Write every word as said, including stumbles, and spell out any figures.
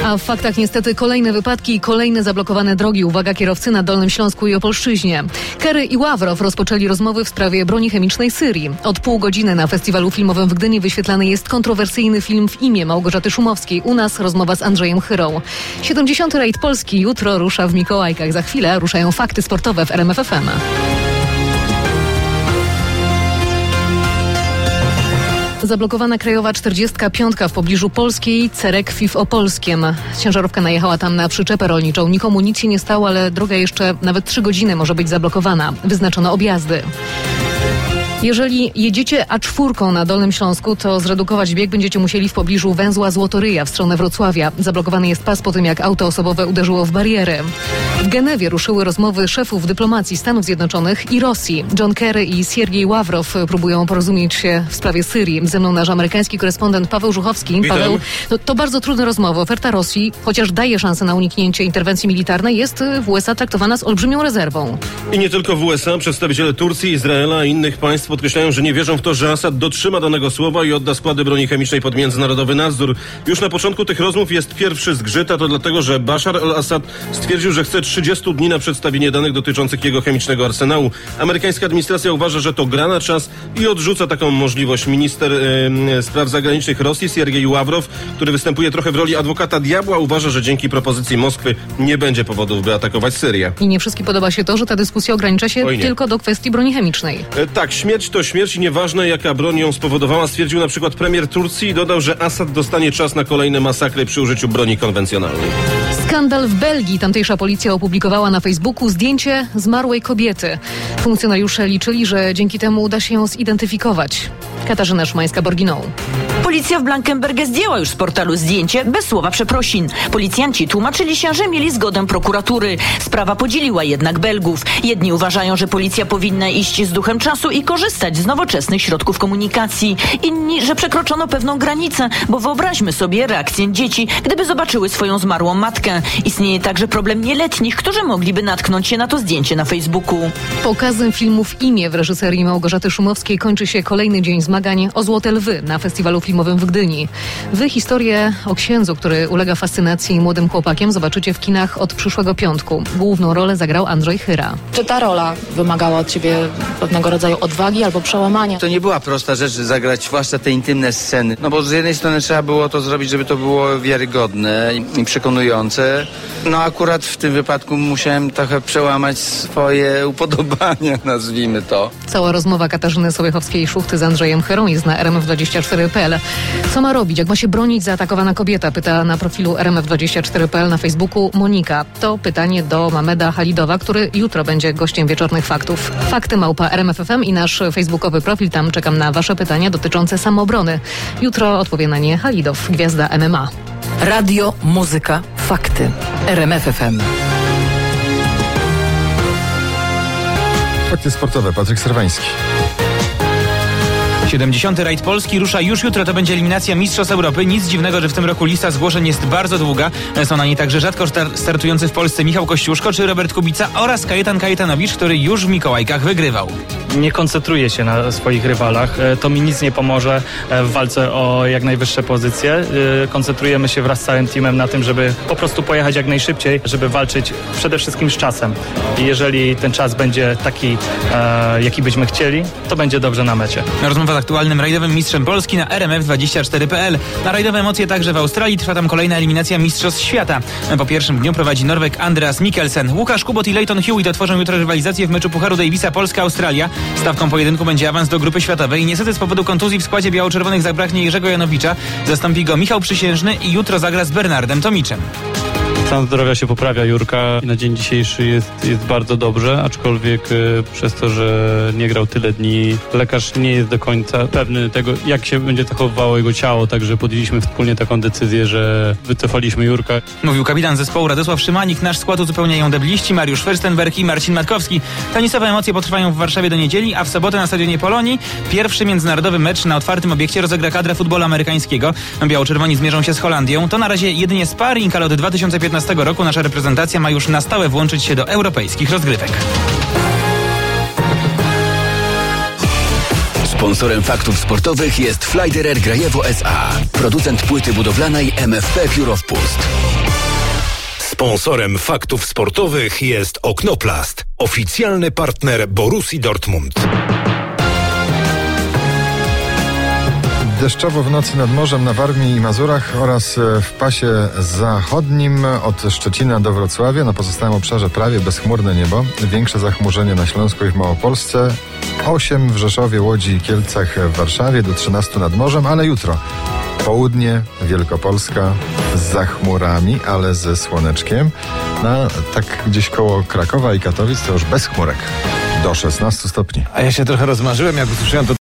A w faktach niestety kolejne wypadki i kolejne zablokowane drogi. Uwaga, kierowcy na Dolnym Śląsku i Opolszczyźnie. Kerry i Ławrow rozpoczęli rozmowy w sprawie broni chemicznej Syrii. Od pół godziny na festiwalu filmowym w Gdyni wyświetlany jest kontrowersyjny film W imię Małgorzaty Szumowskiej. U nas rozmowa z Andrzejem Chyrą. siedemdziesiąty rajd Polski jutro rusza w Mikołajkach. Za chwilę ruszają fakty sportowe w R M F F M. Zablokowana krajowa czterdziestka piątka w pobliżu polskiej Cerekwi w Opolskiem. Ciężarówka najechała tam na przyczepę rolniczą. Nikomu nic się nie stało, ale droga jeszcze nawet trzy godziny może być zablokowana. Wyznaczono objazdy. Jeżeli jedziecie A cztery na Dolnym Śląsku, to zredukować bieg będziecie musieli w pobliżu węzła Złotoryja w stronę Wrocławia. Zablokowany jest pas po tym, jak auto osobowe uderzyło w bariery. W Genewie ruszyły rozmowy szefów dyplomacji Stanów Zjednoczonych i Rosji. John Kerry i Siergiej Ławrow próbują porozumieć się w sprawie Syrii. Ze mną nasz amerykański korespondent Paweł Żuchowski. Witam. Paweł, no, to bardzo trudne rozmowy. Oferta Rosji, chociaż daje szansę na uniknięcie interwencji militarnej, jest w U S A traktowana z olbrzymią rezerwą. I nie tylko w U S A. Przedstawiciele Turcji, Izraela i innych państw podkreślają, że nie wierzą w to, że Asad dotrzyma danego słowa i odda składy broni chemicznej pod międzynarodowy nadzór. Już na początku tych rozmów jest pierwszy zgrzyt, a to dlatego, że Bashar al-Assad stwierdził, że chce trzydzieści dni na przedstawienie danych dotyczących jego chemicznego arsenału. Amerykańska administracja uważa, że to gra na czas i odrzuca taką możliwość. Minister e, spraw zagranicznych Rosji, Siergiej Ławrow, który występuje trochę w roli adwokata diabła, uważa, że dzięki propozycji Moskwy nie będzie powodów, by atakować Syrię. I nie wszystkim podoba się to, że ta dyskusja ogranicza się tylko do kwestii broni chemicznej. E, tak, śmierć to śmierć i nieważne, jaka broń ją spowodowała, stwierdził na przykład premier Turcji i dodał, że Assad dostanie czas na kolejne masakry przy użyciu broni konwencjonalnej. Skandal w Belgii. Tamtejsza policja opublikowała na Facebooku zdjęcie zmarłej kobiety. Funkcjonariusze liczyli, że dzięki temu uda się ją zidentyfikować. Katarzyna Szymańska-Borginą. Policja w Blankenberge zdjęła już z portalu zdjęcie bez słowa przeprosin. Policjanci tłumaczyli się, że mieli zgodę prokuratury. Sprawa podzieliła jednak Belgów. Jedni uważają, że policja powinna iść z duchem czasu i korzystać z nowoczesnych środków komunikacji. Inni, że przekroczono pewną granicę, bo wyobraźmy sobie reakcję dzieci, gdyby zobaczyły swoją zmarłą matkę. Istnieje także problem nieletnich, którzy mogliby natknąć się na to zdjęcie na Facebooku. Pokazem filmu W imię w reżyserii Małgorzaty Szumowskiej kończy się kolejny dzień zmagań o Złote Lwy na festiwalu filmowym w Gdyni. Wy historię o księdzu, który ulega fascynacji młodym chłopakiem, zobaczycie w kinach od przyszłego piątku. Główną rolę zagrał Andrzej Chyra. Czy ta rola wymagała od ciebie pewnego rodzaju odwagi albo przełamania? To nie była prosta rzecz zagrać zwłaszcza te intymne sceny. No bo z jednej strony trzeba było to zrobić, żeby to było wiarygodne i przekonujące. No akurat w tym wypadku musiałem trochę przełamać swoje upodobania, nazwijmy to. Cała rozmowa Katarzyny Sobiechowskiej-Szuchty z Andrzejem Chyrą jest na R M F dwadzieścia cztery kropka p l. Co ma robić? Jak ma się bronić zaatakowana kobieta? Pyta na profilu R M F dwadzieścia cztery kropka p l na Facebooku Monika. To pytanie do Mameda Halidowa, który jutro będzie gościem Wieczornych Faktów. Fakty małpa R M F F M i nasz facebookowy profil. Tam czekam na wasze pytania dotyczące samoobrony. Jutro odpowie na nie Halidow, gwiazda M M A. Radio, muzyka, fakty. R M F F M. Fakty sportowe. Patryk Serwański. siedemdziesiąty rajd Polski rusza już jutro, to będzie eliminacja Mistrzostw Europy. Nic dziwnego, że w tym roku lista zgłoszeń jest bardzo długa. Są na niej także rzadko startujący w Polsce Michał Kościuszko czy Robert Kubica oraz Kajetan Kajetanowicz, który już w Mikołajkach wygrywał. Nie koncentruję się na swoich rywalach. To mi nic nie pomoże w walce o jak najwyższe pozycje. Koncentrujemy się wraz z całym teamem na tym, żeby po prostu pojechać jak najszybciej, żeby walczyć przede wszystkim z czasem. I jeżeli ten czas będzie taki, jaki byśmy chcieli, to będzie dobrze na mecie. Rozmowa z aktualnym rajdowym mistrzem Polski na R M F dwadzieścia cztery kropka p l. Na rajdowe emocje także w Australii. Trwa tam kolejna eliminacja Mistrzostw Świata. Po pierwszym dniu prowadzi Norweg Andreas Mikkelsen. Łukasz Kubot i Leighton Hewitt otworzą jutro rywalizację w meczu Pucharu Davisa Polska-Australia. Stawką pojedynku będzie awans do grupy światowej. Niestety z powodu kontuzji w składzie biało-czerwonych zabraknie Jerzego Janowicza. Zastąpi go Michał Przysiężny i jutro zagra z Bernardem Tomiczem. Stan zdrowia się poprawia Jurka. Na dzień dzisiejszy jest, jest bardzo dobrze, aczkolwiek y, przez to, że nie grał tyle dni, lekarz nie jest do końca pewny tego, jak się będzie zachowywało jego ciało, także podjęliśmy wspólnie taką decyzję, że wycofaliśmy Jurka. Mówił kapitan zespołu Radosław Szymanik. Nasz skład uzupełniają debliści Mariusz Fürstenberg i Marcin Matkowski. Tenisowe emocje potrwają w Warszawie do niedzieli, a w sobotę na stadionie Polonii pierwszy międzynarodowy mecz na otwartym obiekcie rozegra kadra futbolu amerykańskiego. Biało-czerwoni zmierzą się z Holandią. To na razie jedynie sparring, ale od dwa tysiące piętnastego roku nasza reprezentacja ma już na stałe włączyć się do europejskich rozgrywek. Sponsorem faktów sportowych jest Flyderer Grajewo S A, producent płyty budowlanej M F P Pióro Wpust. Sponsorem faktów sportowych jest Oknoplast, oficjalny partner Borussii Dortmund. Deszczowo w nocy nad morzem na Warmii i Mazurach oraz w pasie zachodnim od Szczecina do Wrocławia. Na pozostałym obszarze prawie bezchmurne niebo. Większe zachmurzenie na Śląsku i w Małopolsce. osiem w Rzeszowie, Łodzi i Kielcach w Warszawie, do trzynastu nad morzem, ale jutro południe, Wielkopolska z chmurami, ale ze słoneczkiem. No, tak gdzieś koło Krakowa i Katowic to już bez chmurek. Do szesnastu stopni. A ja się trochę rozmarzyłem, jak usłyszałem to